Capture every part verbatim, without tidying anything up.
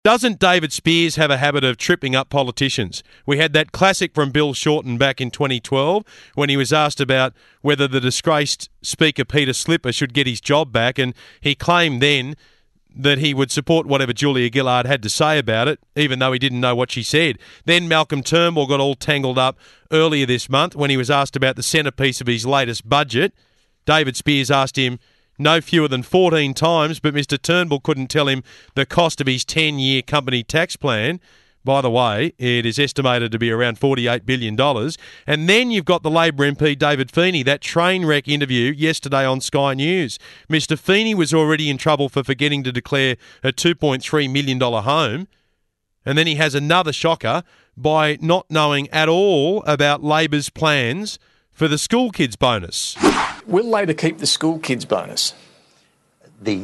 Doesn't David Speers have a habit of tripping up politicians? We had that classic from Bill Shorten back in twenty twelve when he was asked about whether the disgraced Speaker Peter Slipper should get his job back, and he claimed then that he would support whatever Julia Gillard had to say about it, even though he didn't know what she said. Then Malcolm Turnbull got all tangled up earlier this month when he was asked about the centrepiece of his latest budget. David Speers asked him no fewer than fourteen times, but Mister Turnbull couldn't tell him the cost of his ten-year company tax plan. By the way, it is estimated to be around forty-eight billion dollars. And then you've got the Labor M P David Feeney, that train wreck interview yesterday on Sky News. Mister Feeney was already in trouble for forgetting to declare a two point three million dollars home. And then he has another shocker by not knowing at all about Labor's plans for the school kids bonus. Will Labor keep the school kids bonus? The,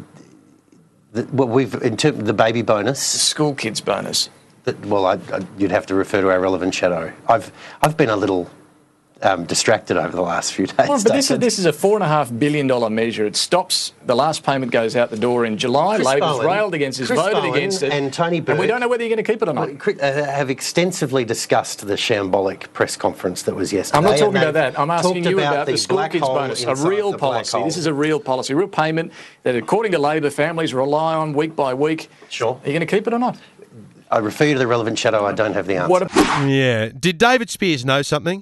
the well, we've in terms of the baby bonus, The school kids bonus. the, well, I, I, you'd have to refer to our relevant shadow. I've I've been a little um, distracted over the last few days. Well, but this is, this is a four and a half billion dollar measure. It stops. The last payment goes out the door in July. Chris Labor's Bowen, railed against it, Chris voted Bowen against it, and Tony Burke. And we don't know whether you're going to keep it or not. Uh, have extensively discussed the shambolic press conference that was yesterday. I'm not talking and about that. I'm asking you about, about the, the school black kids hole bonus, a inside real the black policy. hole. This is a real policy, a real payment that, according to Labor, families rely on week by week. Sure. Are you going to keep it or not? I refer you to the relevant shadow. I don't have the answer. What a- Yeah. Did David Speers know something?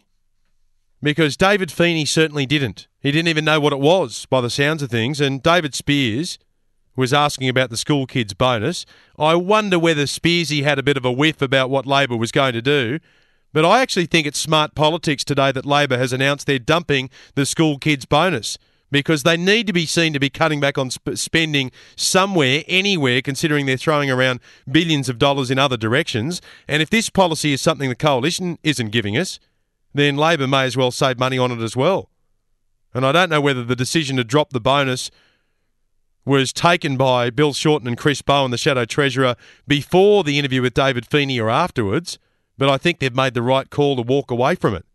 Because David Feeney certainly didn't. He didn't even know what it was, by the sounds of things. And David Speers was asking about the school kids bonus. I wonder whether Spearsy had a bit of a whiff about what Labor was going to do. But I actually think it's smart politics today that Labor has announced they're dumping the school kids bonus, because they need to be seen to be cutting back on sp- spending somewhere, anywhere, considering they're throwing around billions of dollars in other directions. And if this policy is something the Coalition isn't giving us, then Labor may as well save money on it as well. And I don't know whether the decision to drop the bonus was taken by Bill Shorten and Chris Bowen, the Shadow Treasurer, before the interview with David Feeney or afterwards, but I think they've made the right call to walk away from it.